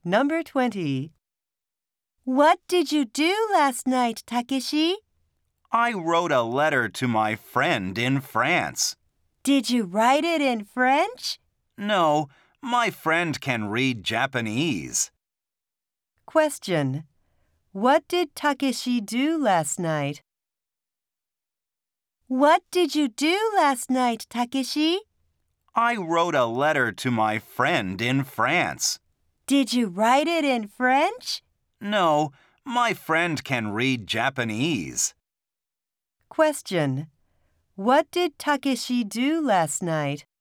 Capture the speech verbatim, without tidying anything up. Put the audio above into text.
Number twenty. What did you do last night, Takeshi? I wrote a letter to my friend in France. Did you write it in French? No, my friend can read Japanese. Question. What did Takeshi do last night? What did you do last night, Takeshi? I wrote a letter to my friend in France. Did you write it in French? No, my friend can read Japanese. Question. What did Takeshi do last night?